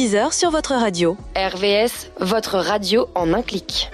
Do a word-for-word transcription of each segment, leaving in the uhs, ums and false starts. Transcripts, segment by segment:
dix heures sur votre radio. R V S, votre radio en un clic.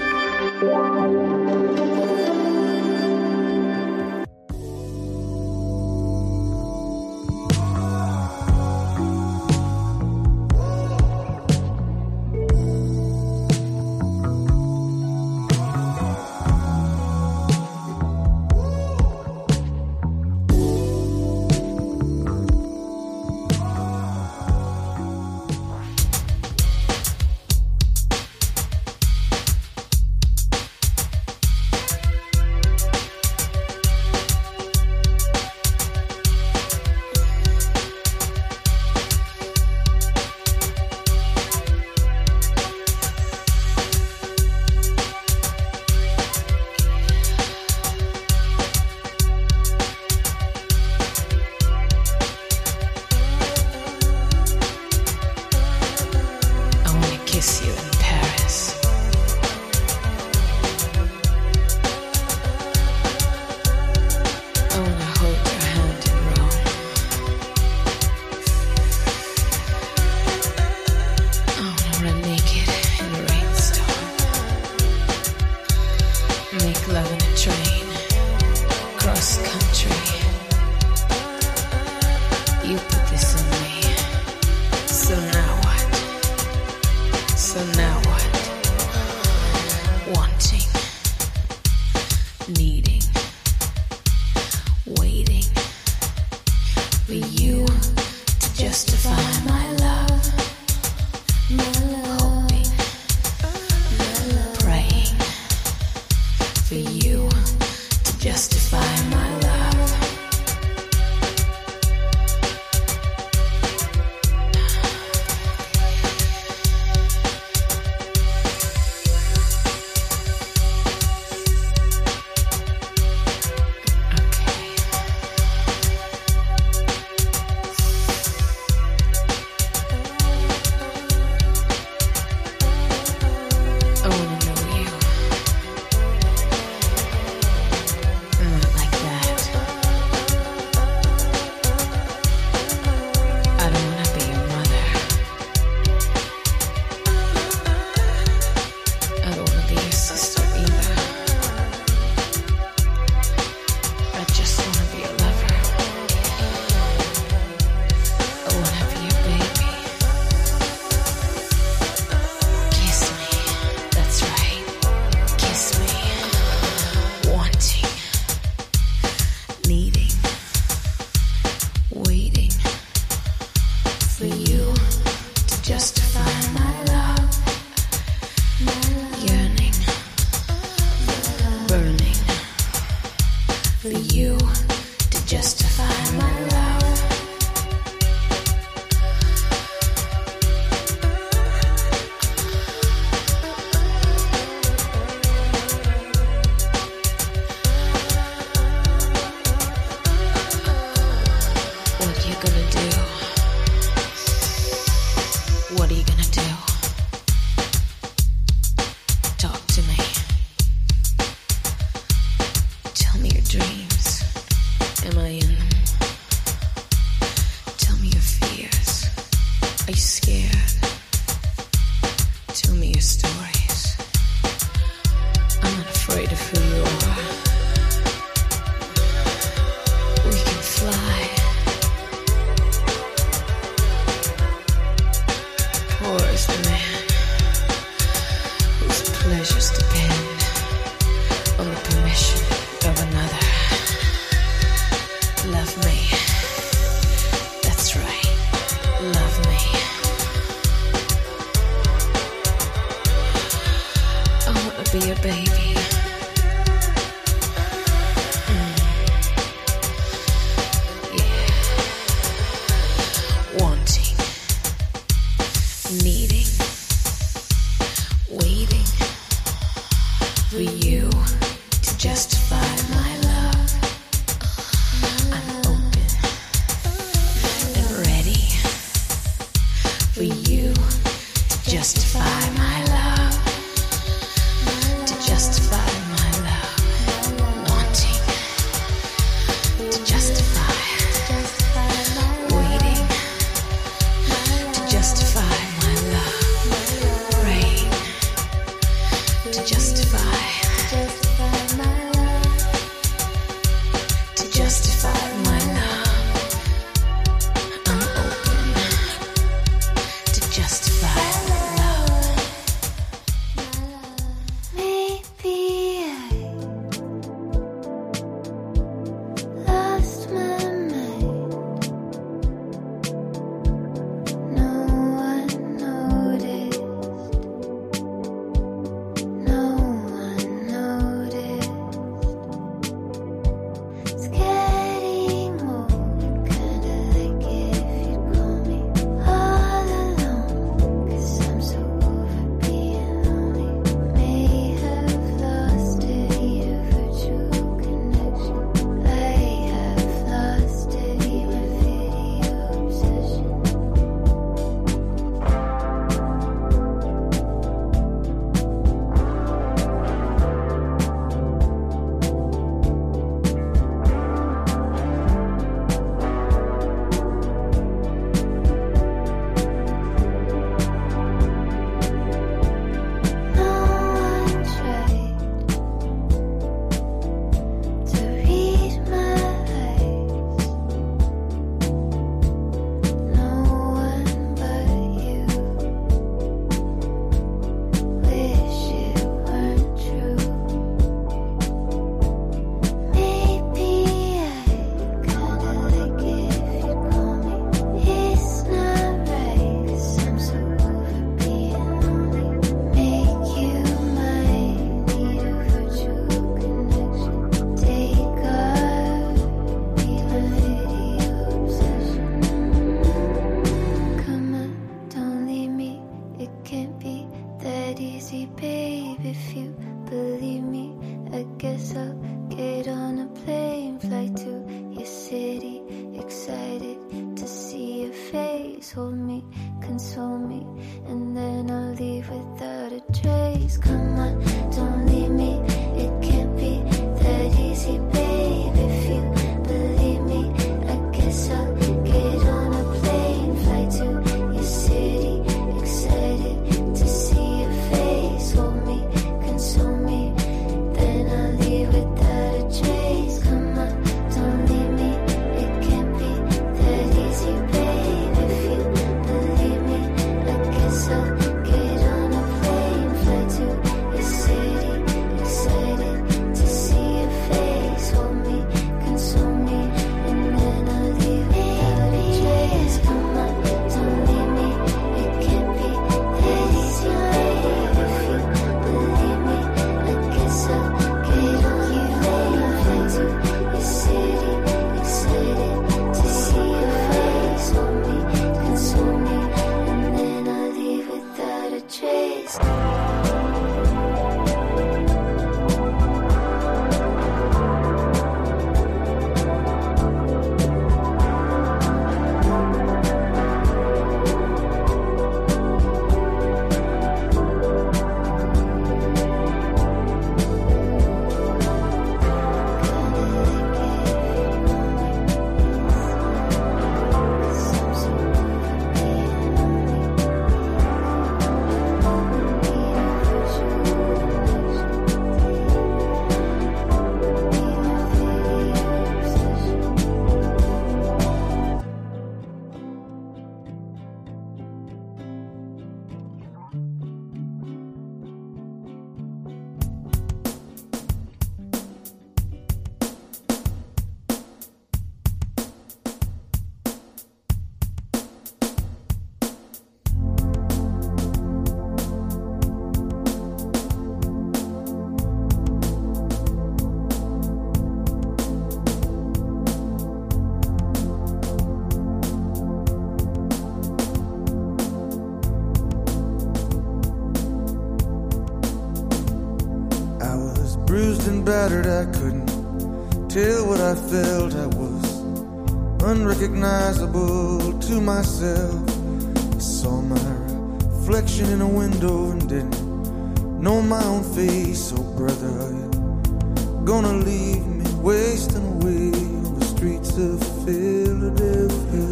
Justify my me, and then I'll leave without a trace. Come on, don't leave me, it can't be that easy, babe. If you believe me, I guess I'll get on a plane, fly to your city, excited to see your face. Hold me, console me, then I'll leave without a trace. Come on, don't leave me, it can't be that easy, babe. If you believe me, I guess I'll get on a plane, fly to your city, excited to see your face. Hold me, console me, and then I'll leave without a trace. Come on, don't leave me, it can't be that easy, babe. If you believe me, I guess I'll get on a plane, fly to your city, excited to see your face. Hold me, console me, and then I'll leave without a trace. I was bruised and battered, I couldn't tell what I felt. I was unrecognizable to myself. I saw my reflection in a window and didn't know my own face. Oh brother, are you gonna leave me wasting away on the streets of Philadelphia?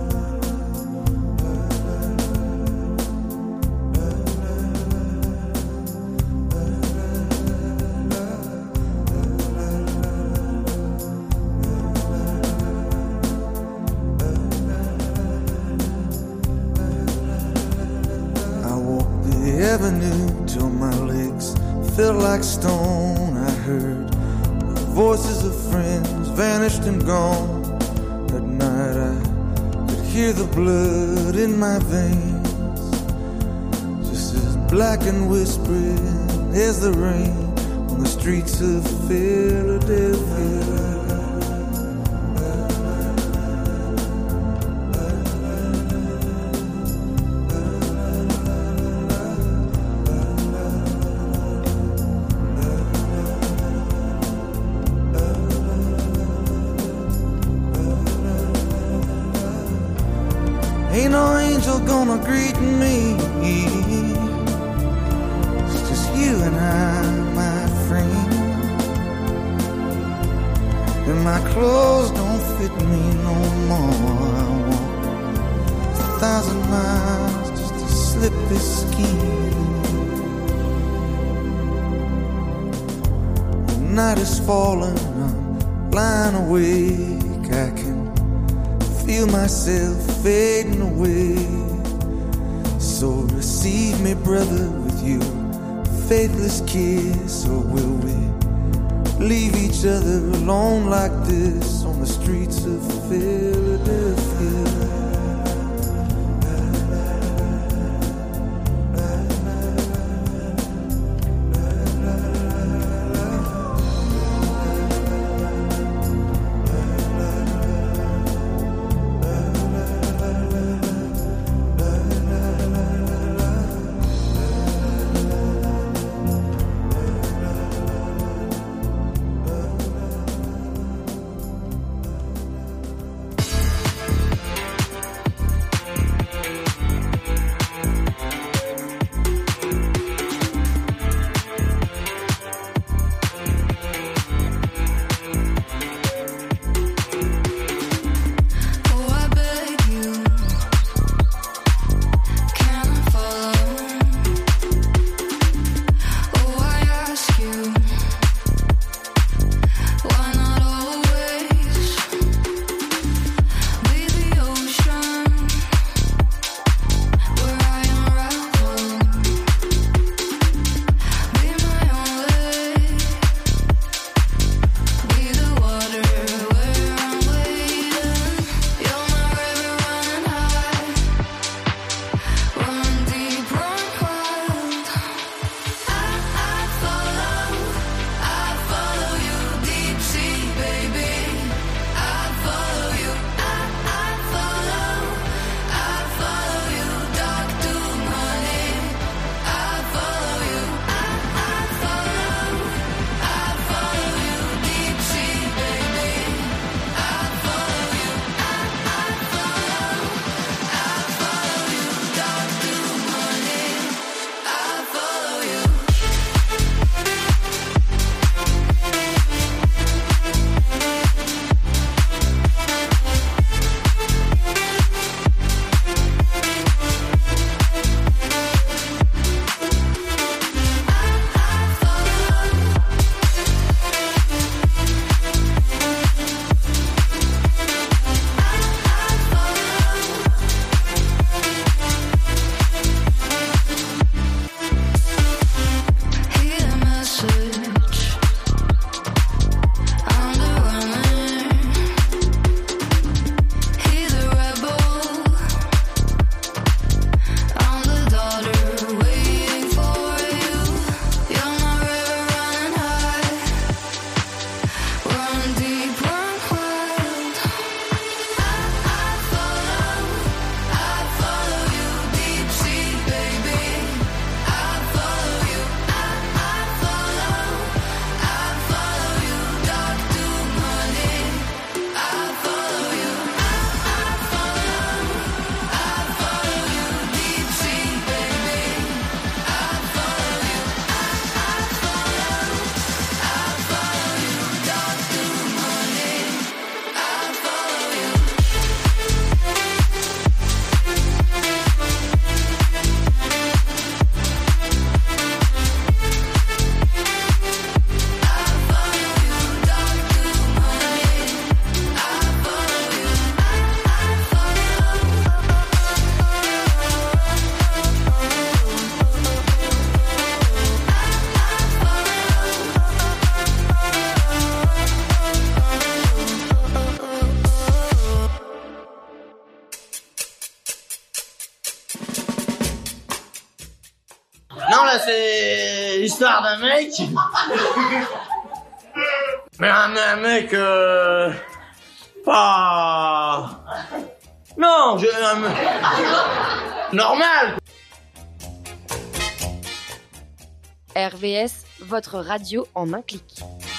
Avenue till my legs felt like stone. I heard the voices of friends vanished and gone. At night I could hear the blood in my veins, just as black and whispering as the rain on the streets of Philadelphia. Ain't no angel gonna greet me. It's just you and I, my friend. And my clothes don't fit me no more. I walk a thousand miles just to slip this skin. The night is falling, I'm lying awake. I can feel myself fading away. So receive me, brother, with your faithless kiss. Or will we leave each other alone like this on the streets of Philadelphia? bah c'est l'histoire d'un mec. Mais un, un mec euh, pas... Non, je... Un mec... normal. R V S, votre radio en un clic.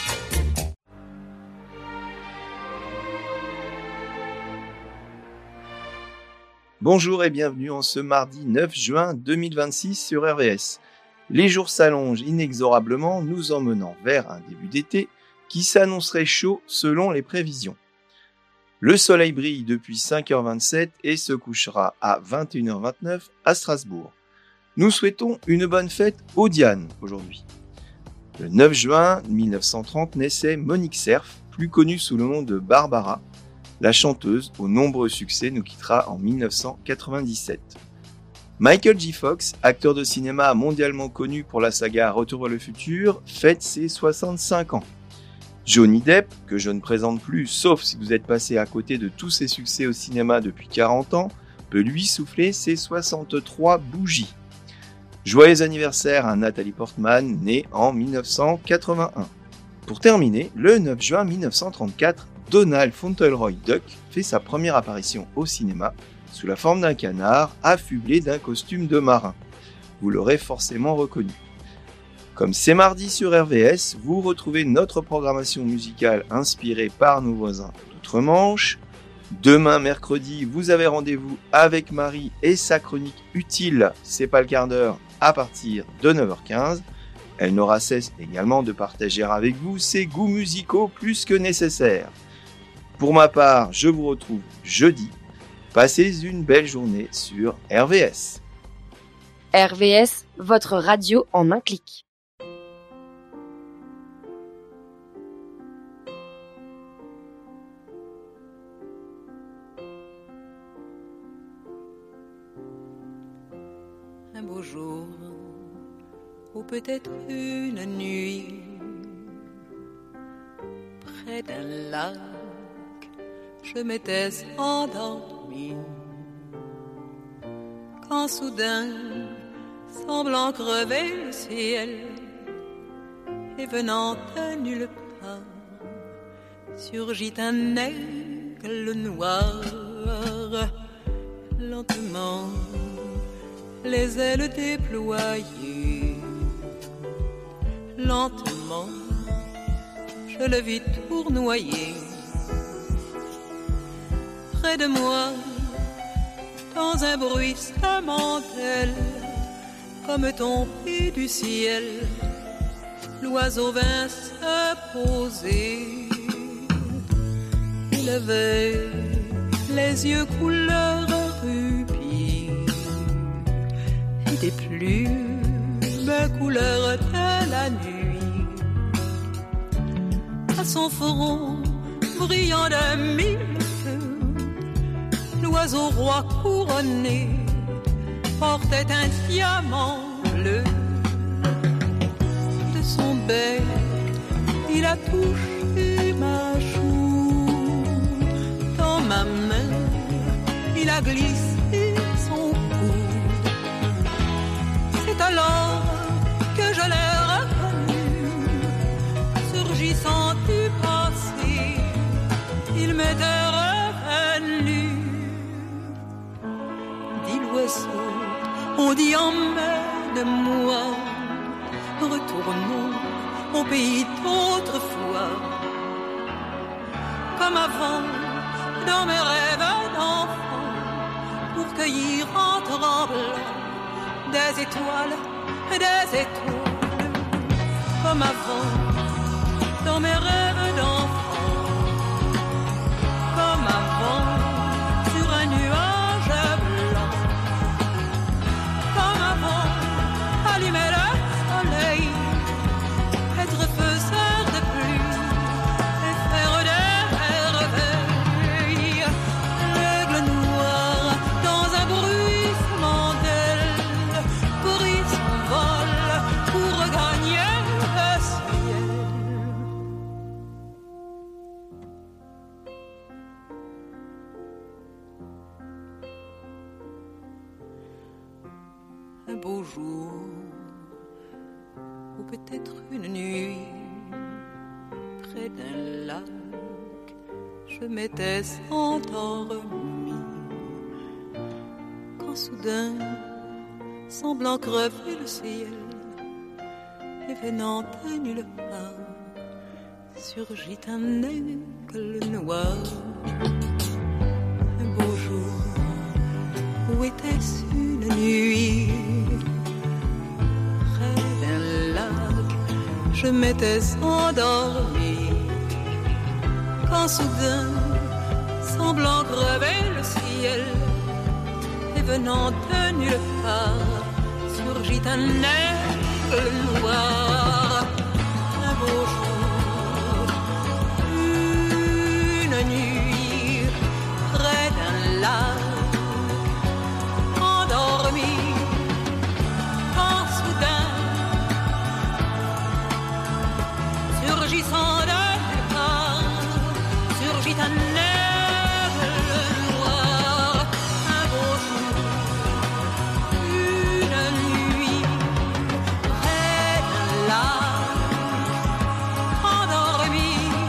Bonjour et bienvenue en ce mardi neuf juin deux mille vingt-six sur R V S. Les jours s'allongent inexorablement, nous emmenant vers un début d'été qui s'annoncerait chaud selon les prévisions. Le soleil brille depuis cinq heures vingt-sept et se couchera à vingt et une heures vingt-neuf à Strasbourg. Nous souhaitons une bonne fête aux Dianes aujourd'hui. Le neuf juin mille neuf cent trente naissait Monique Cerf, plus connue sous le nom de Barbara. La chanteuse, aux nombreux succès, nous quittera en mille neuf cent quatre-vingt-dix-sept. Michael J. Fox, acteur de cinéma mondialement connu pour la saga Retour vers le futur, fête ses soixante-cinq ans. Johnny Depp, que je ne présente plus, sauf si vous êtes passé à côté de tous ses succès au cinéma depuis quarante ans, peut lui souffler ses soixante-trois bougies. Joyeux anniversaire à Nathalie Portman, née en mille neuf cent quatre-vingt-un. Pour terminer, le neuf juin mille neuf cent trente-quatre, Donald Fauntleroy Duck fait sa première apparition au cinéma sous la forme d'un canard affublé d'un costume de marin. Vous l'aurez forcément reconnu. Comme c'est mardi sur R V S, vous retrouvez notre programmation musicale inspirée par nos voisins d'outre-Manche. Demain mercredi, vous avez rendez-vous avec Marie et sa chronique utile, c'est pas le quart d'heure, à partir de neuf heures quinze. Elle n'aura cesse également de partager avec vous ses goûts musicaux plus que nécessaires. Pour ma part, je vous retrouve jeudi. Passez une belle journée sur R V S. R V S, votre radio en un clic. Un beau jour, ou peut-être une nuit, près d'un lac, je m'étais endormi, quand soudain, semblant crever le ciel, et venant de nulle part, surgit un aigle noir, lentement, les ailes déployées, lentement, je le vis tournoyer. Près de moi, dans un bruissement d'ailes, comme tombé du ciel, l'oiseau vint se poser. Il avait les yeux couleur rubis et des plumes couleur de la nuit. À son front brillant de mille feux, l'oiseau roi couronné portait un diamant bleu. De son bec, il a touché ma joue. Dans ma main, il a glissé son coude. C'est alors que je l'ai reconnu, surgissant du passé, il m'était revenu. Dit l'oiseau, on dit emmène-moi, retournons au pays d'autrefois, comme avant, dans mes rêves d'enfant, pour cueillir en tremblant des étoiles, des étoiles, comme avant, dans mes rêves d'enfant, comme avant, sur un nuage blanc, comme avant, allumer le soleil, être faiseur de pluie et faire des merveilles. L'aigle noir dans un bruissement d'ailes prit son vol pour regagner le ciel. Un beau jour, peut-être une nuit, près d'un lac, je m'étais endormi. Quand soudain, semblant crever le ciel, et venant de nulle part, surgit un aigle noir. Un beau jour, où était-ce une nuit? Près d'un lac, je m'étais endormi. Quand soudain, semblant crever le ciel, et venant de nulle part, surgit un aigle noir. Un beau jour, une nuit, près d'un lac, endormi. Quand soudain, surgissant de nulle part, surgit un aigle noir. Un beau jour, une nuit, près d'un lac, endormi.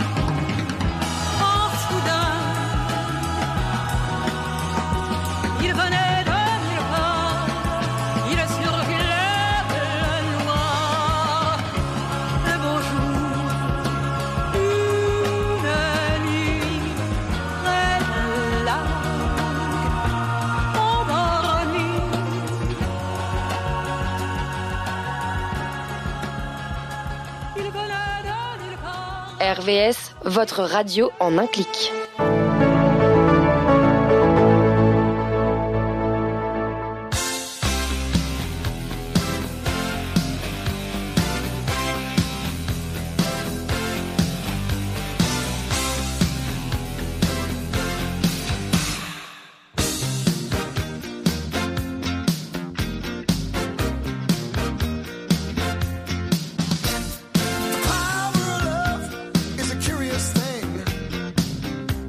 Quand soudain, il venait de nulle part, il surgit l'aigle noir. Un beau jour, une nuit, près d'un lac, endormi. Il venait de nulle part. R V S, votre radio en un clic. Power of love is a curious thing.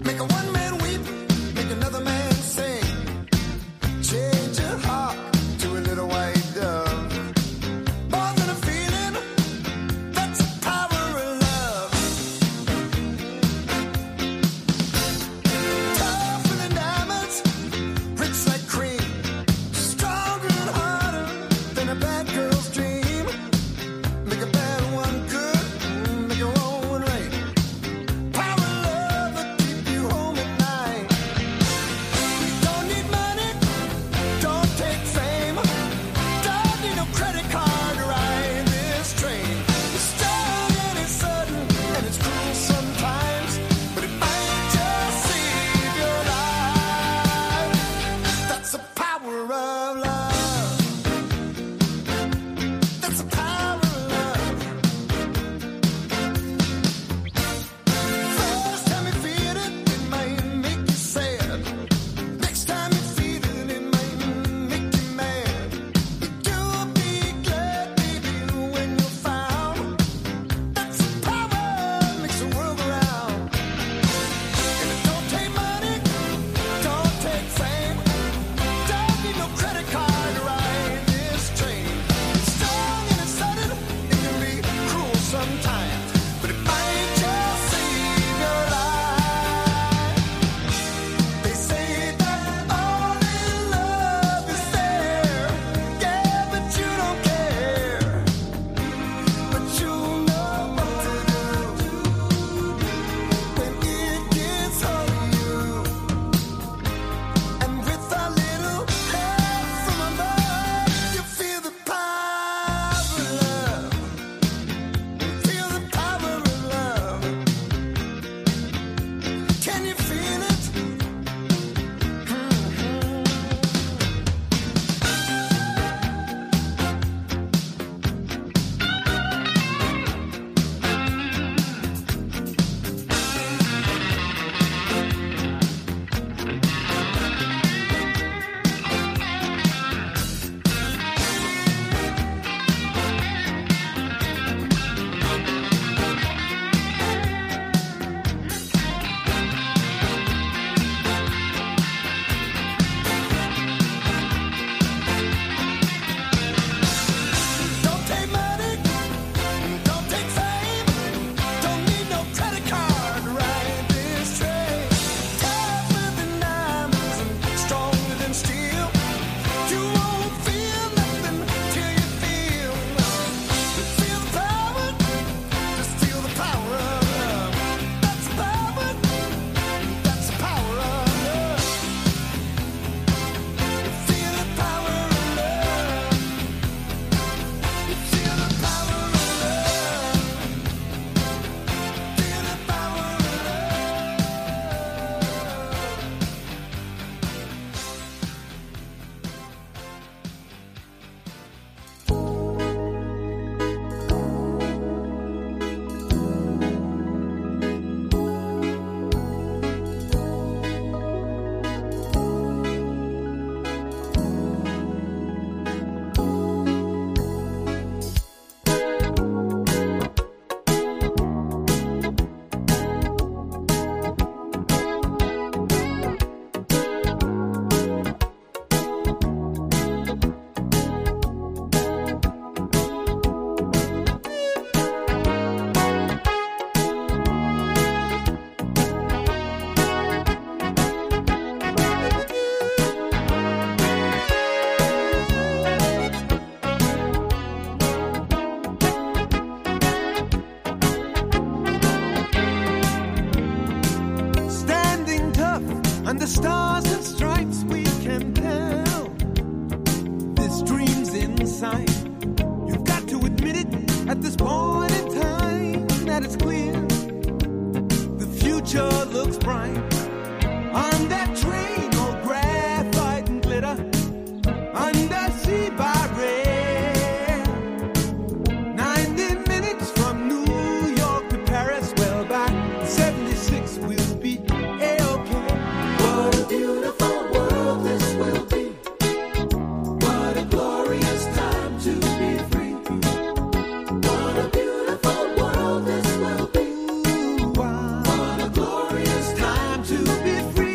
looks bright. On that train, all graphite and glitter. Undersea by rail. Ninety minutes from New York to Paris. Well, by seventy-six we'll be A-OK. What a beautiful world this will be. What a glorious time to be free. What a beautiful world this will be. Wow. What a glorious time to be free.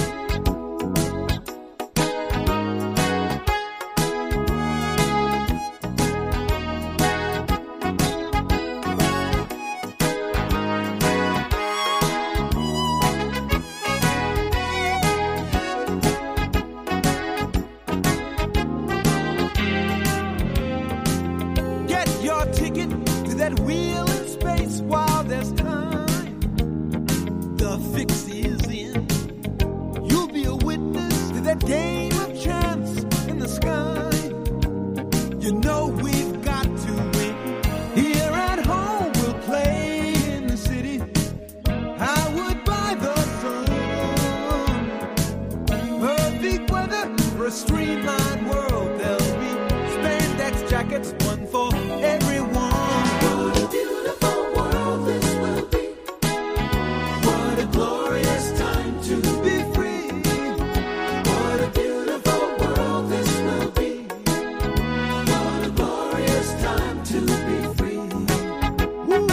Get your ticket to that wheel in space while there's time. The fix is in. You'll be a witness to that game of chance in the sky. You know we've got to win. Here at home we'll play in the city. I would buy the sun. Perfect weather for a streamlined world. There'll be spandex jackets, one for everyone. What a beautiful world this will be. What a glorious time to be free. What a beautiful world this will be. What a glorious time to be free. Woo.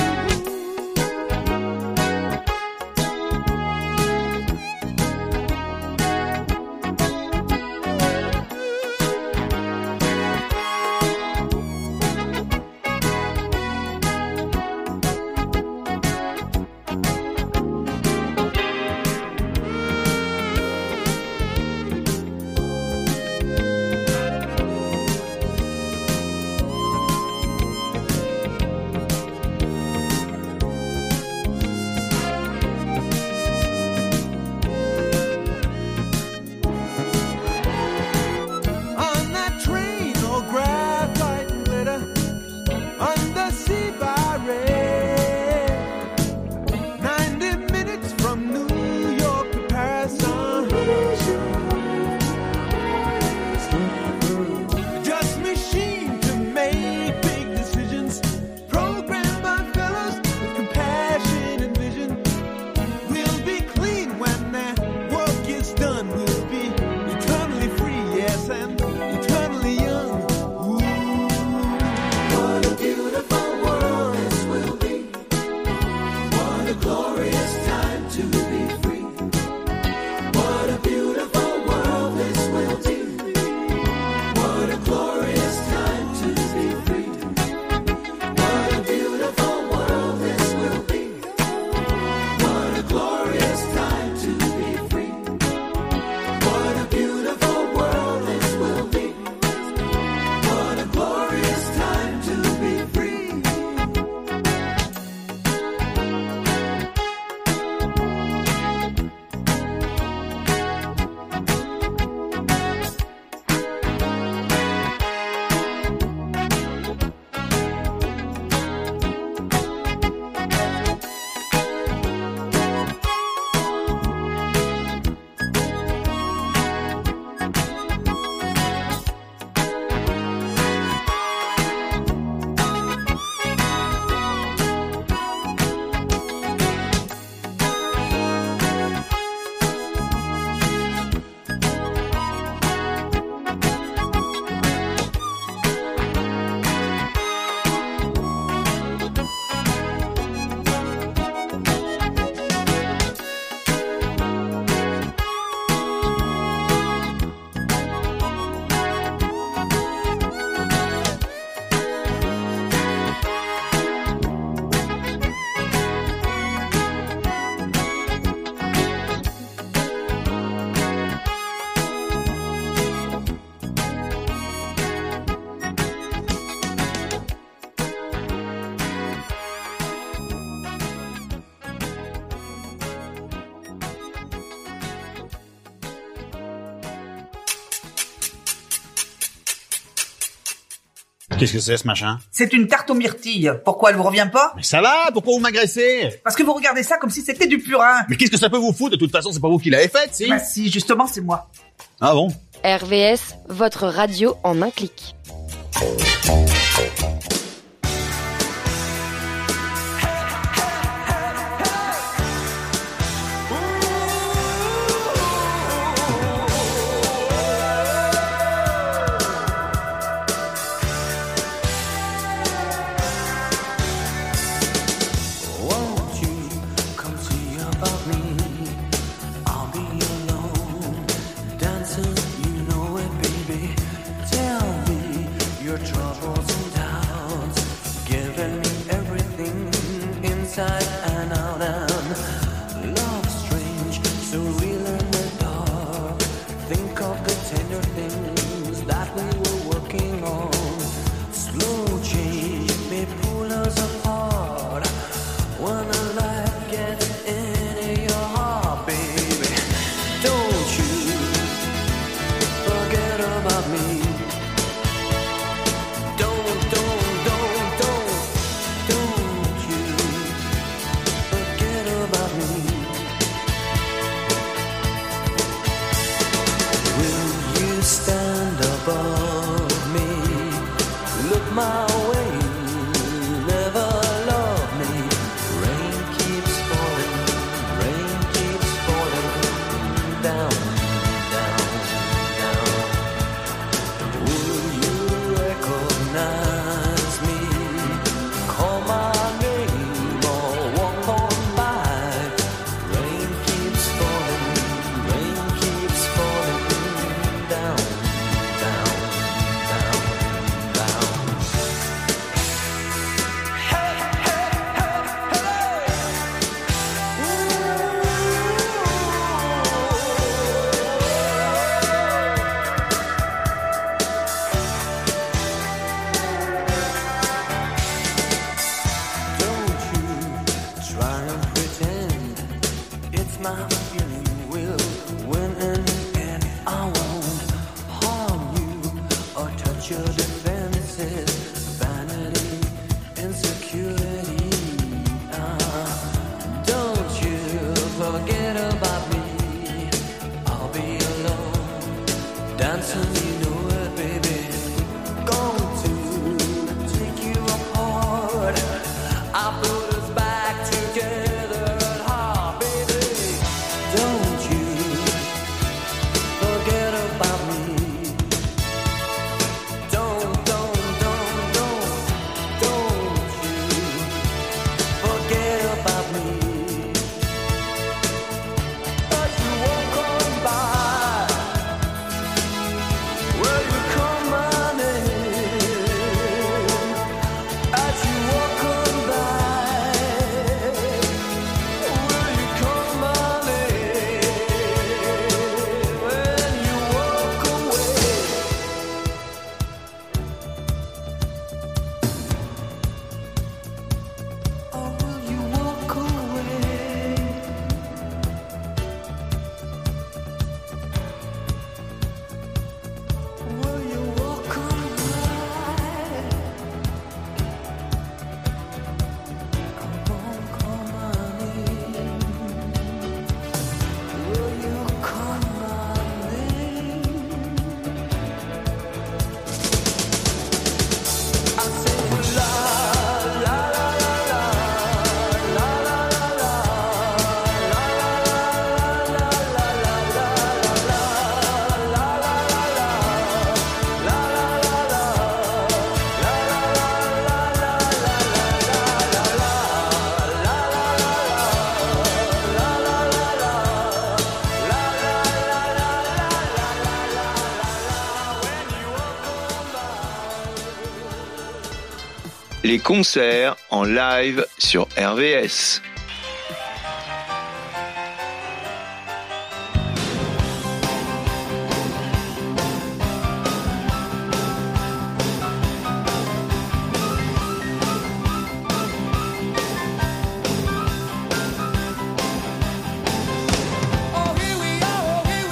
Qu'est-ce que c'est ce machin? C'est une tarte aux myrtilles. Pourquoi elle vous revient pas? Mais ça va, pourquoi vous m'agressez? Parce que vous regardez ça comme si c'était du purin. Mais qu'est-ce que ça peut vous foutre? De toute façon, c'est pas vous qui l'avez faite, si? Bah si, justement, c'est moi. Ah bon? R V S, votre radio en un clic. Les concerts en live sur R V S.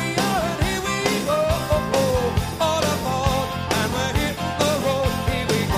All aboard, and we're hit the road. Here we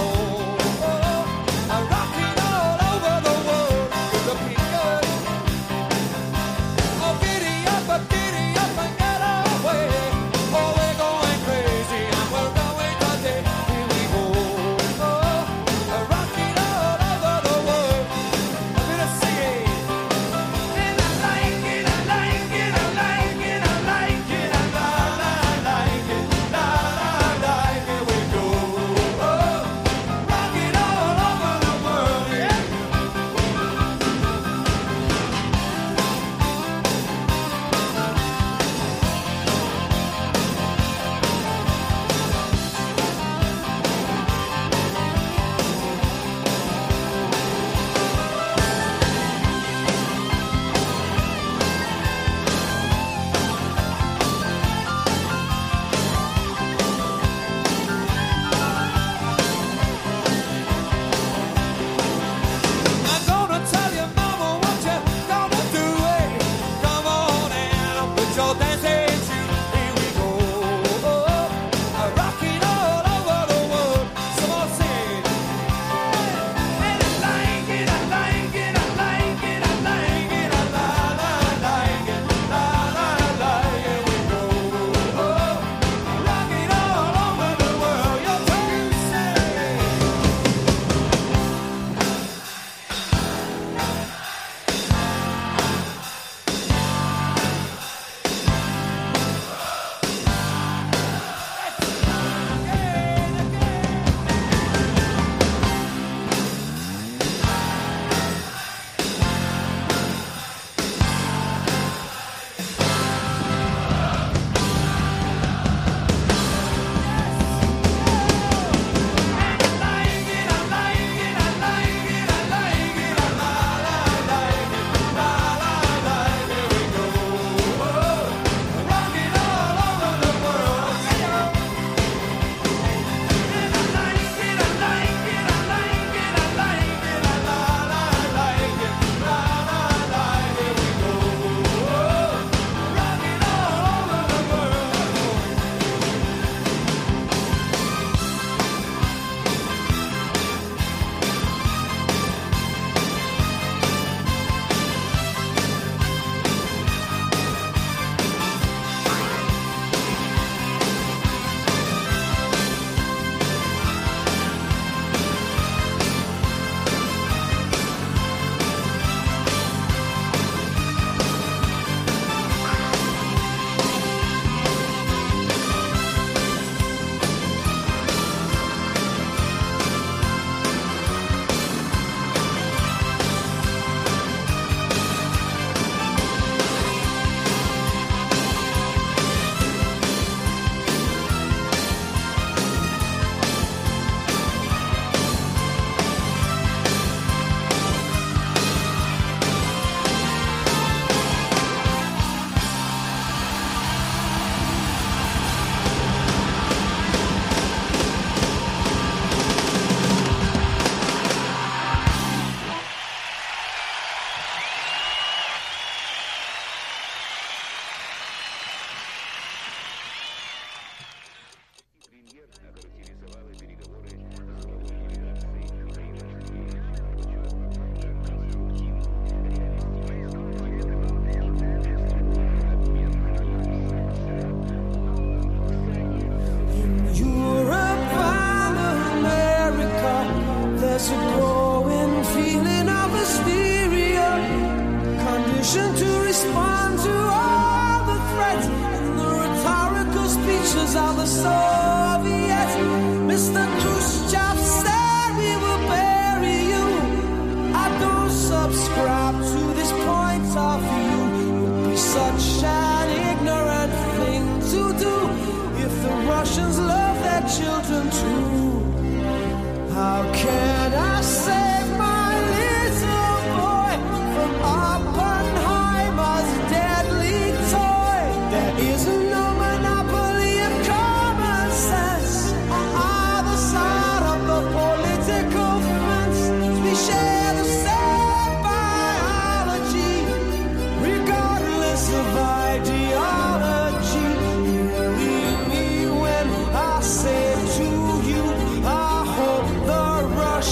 There's a growing feeling of hysteria, conditioned to respond to all the threats and the rhetorical speeches of the Soviets. Mister Khrushchev said we will bury you. I don't subscribe to this point of view. It would be such an ignorant thing to do if the Russians love their children too. How can I save my little boy from Oppenheimer's deadly toy? There is no monopoly of common sense on either side of the political fence. We share the same biology, regardless of ideology. Believe me when I say to you, I hope the Russians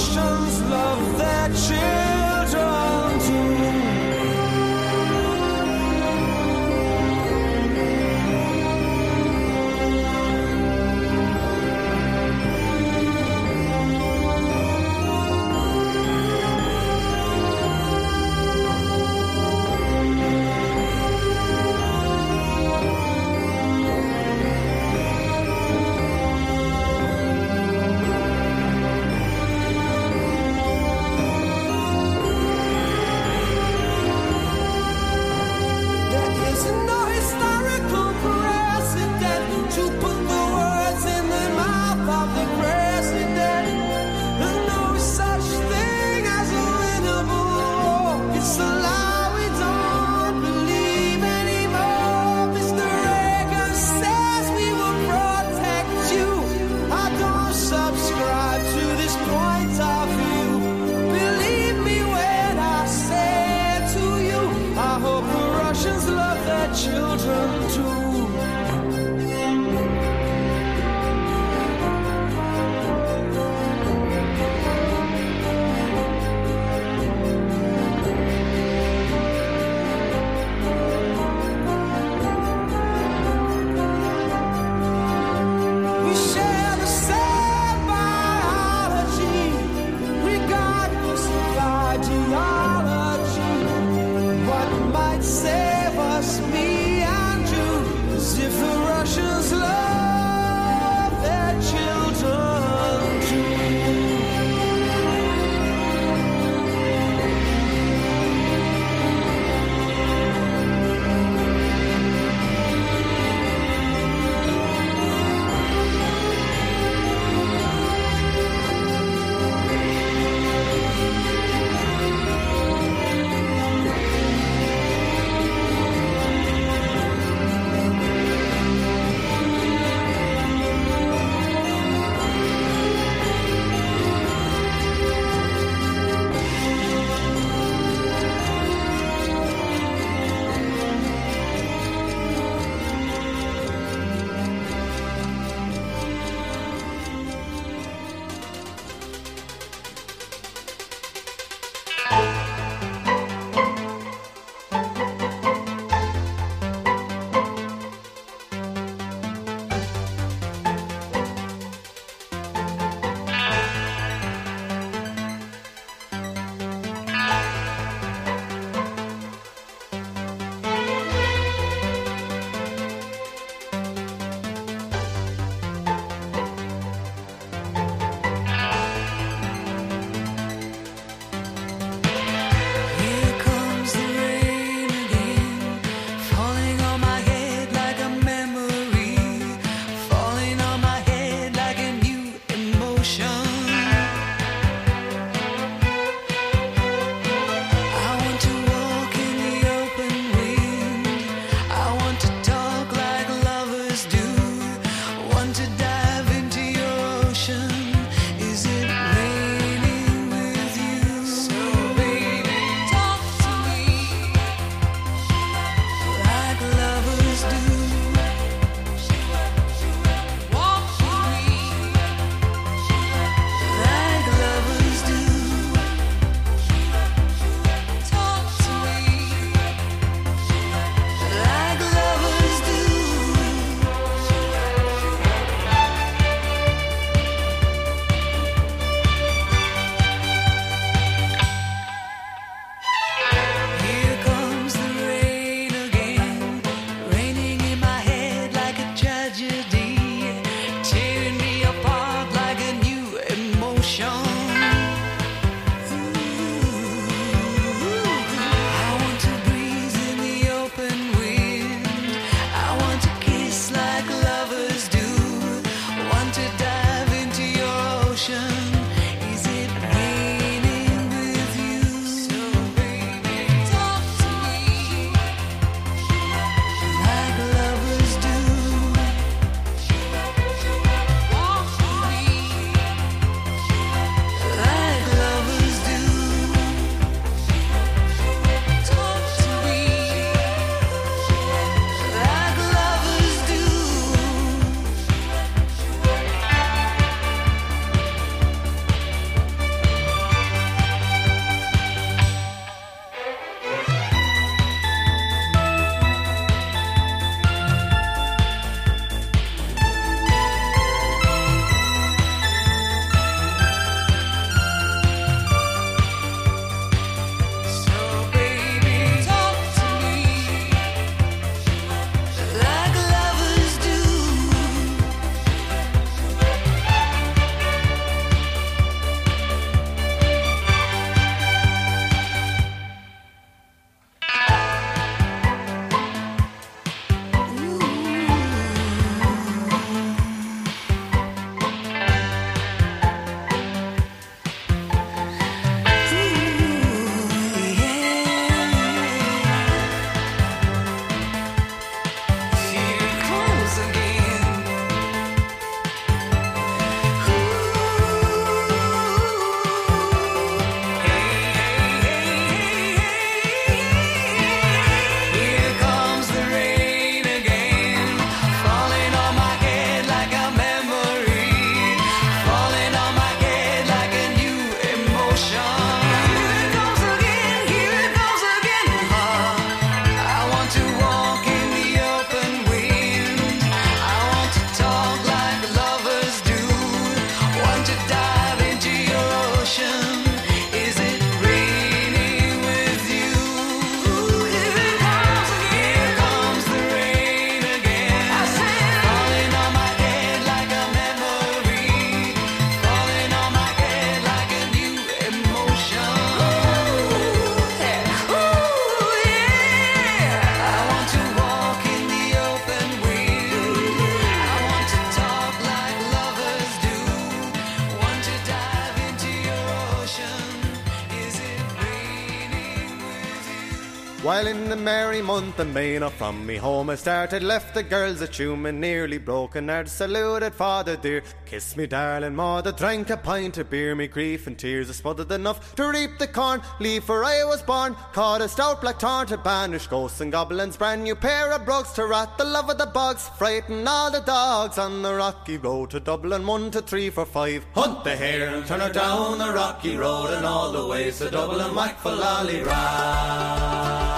While in the merry month of May, now from me home I started, left the girls at Hume and nearly broken heart, saluted father dear, kissed me darling mother, drank a pint of beer, me grief and tears are smothered enough to reap the corn, leave for I was born, caught a stout black tarn to banish ghosts and goblins, brand new pair of brogues to rat the love of the bogs, frighten all the dogs on the rocky road to Dublin, one to three for five. Hunt the hare and turn her down the rocky road and all the ways to Dublin, whack for Lally-ra.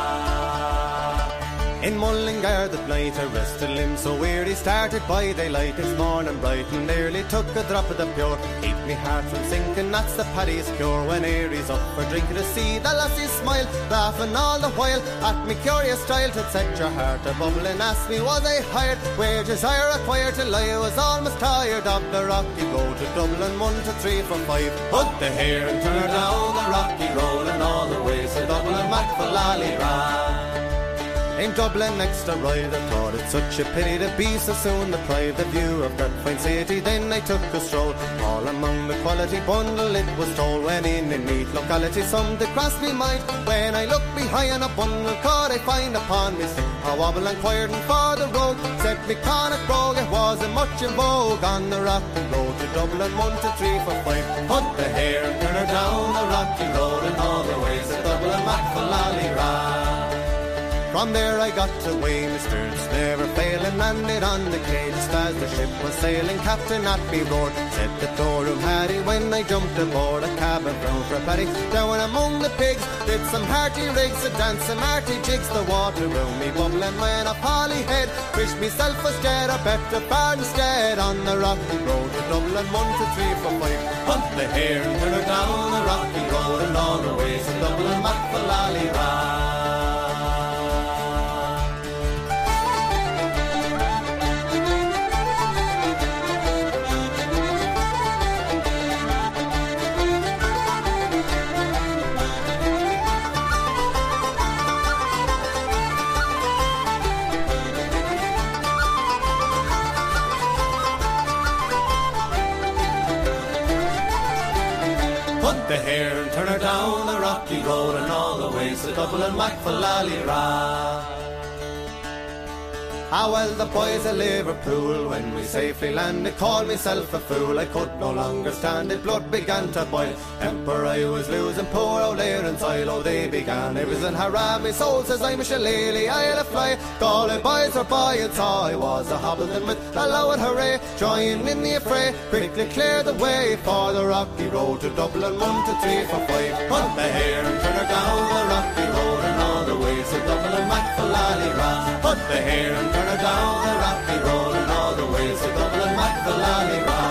In Mullingar that night I rested limb so weary, started by daylight this morning bright and nearly took a drop of the pure, keep me heart from sinking, that's the paddy's cure. When Aries up for drinking to see the lassie smile, laughing all the while at me curious style, to set your heart a bubbling, asked me was I hired, wages I required till I was almost tired of the rocky road to Dublin, one to three for five. Hunt the hare and turn her down the rocky road and all the ways to Dublin, whack for Lally-ra. In Dublin next I ride, I thought it such a pity to be so soon deprived the view of that fine city. Then I took a stroll all among the quality bundle, it was told, when in a neat locality some did cross me mind. When I looked behind a bundle could I find upon me stick a wobble inquired for the road, said me Connacht brogue it wasn't much in vogue on the rocky road to Dublin, one to three for five. Hunt the hare and turn her down the rocky road and all the ways to Dublin, whack for Lally-ra. From there I got away, my stirrups never failing, landed on the cage as the ship was sailing. Captain at me roared, said the storeroom Harry, when I jumped aboard a cabin brown for a paddy. Down among the pigs, did some hearty rigs, a dance some hearty jigs, the water round me bubbling when a Polly head wished myself was dead, a better far instead on the rocky road to Dublin, one to three for five. Hunt the hare and turn her down the rocky road and all the ways to Dublin, whack for Lally-ra. The hare and turn her down the rocky road and all the ways to Dublin, whack for Lally-ra. Ah well, the boys of Liverpool, when we safely landed, called myself a fool. I could no longer stand it, blood began to boil. Temper I was losing, poor old Aaron's oil, oh they began. I was in haram, my soul says I'm a shillelagh, I'll a fly. Galway boys were by and saw I was a hobbleton with a loud hooray. Join in the affray, quickly clear the way for the rocky road to Dublin, one to three for five. Hunt the hare and turn her down the rocky road and all the ways to Dublin, whack for Lally-ra. Hunt the hare and turn her down the rocky road and all the ways to Dublin, whack for Lally-ra.